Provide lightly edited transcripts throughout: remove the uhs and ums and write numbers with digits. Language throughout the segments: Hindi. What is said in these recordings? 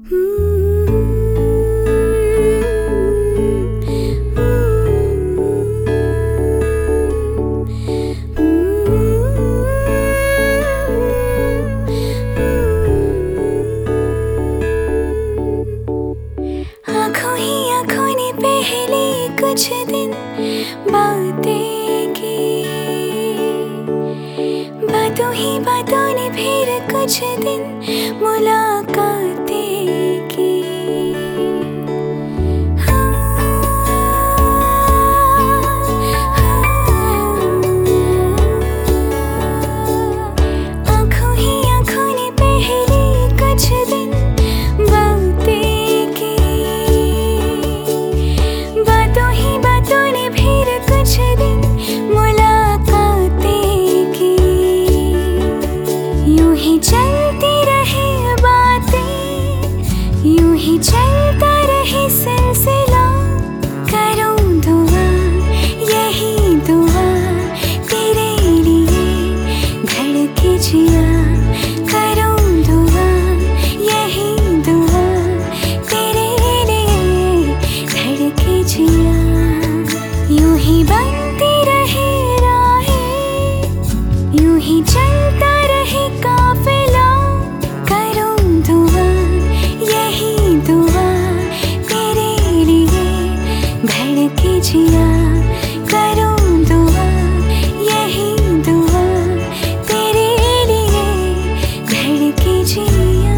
आँखों ही आँखों ने पहले कुछ दिन बातें की, बातों ही बातों ने फिर कुछ दिन मुलाकातें की। आँखों ही आँखों ने पहले कुछ दिन बातें की, बातों ही बातों ने फिर कुछ दिन मुलाकातें की। यूं ही चलती रही बातें, यूं ही चलता रही सिलसिला। करूं दुआ, यही दुआ तेरे लिए धड़के जिया। करूं दुआ, यही दुआ तेरे लिए धड़के जिया। यूं ही बनती रही राहें, यूं ही चलता रहे काफिला। करूं दुआ, यही दुआ तेरे लिए धड़के जिया। करूं दुआ, यही दुआ तेरे लिए धड़के जिया।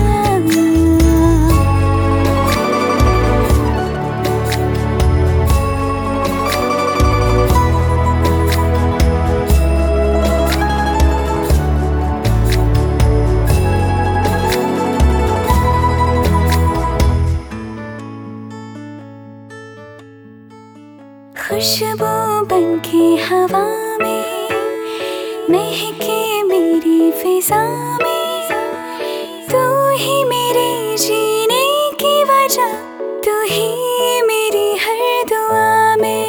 खुशबू बनके हवा में महके मेरी फिजा में। तू ही मेरे जीने की वजह, तू ही मेरी हर दुआ में।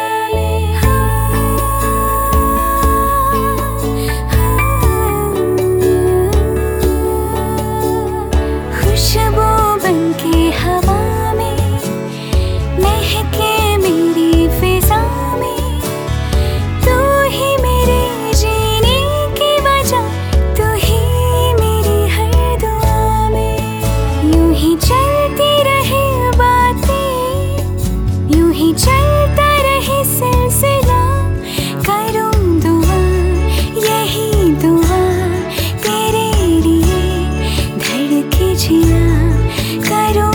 खुशबू बनके हवा में महके मेरी फिजा में। तू ही मेरे जीने की वजह, तू ही मेरी हर दुआ में। यूं ही चलती रहे बातें, यूं ही चलता रहे सिलसिला। करूं दुआ, यही दुआ तेरे लिए धड़के जिया। करूं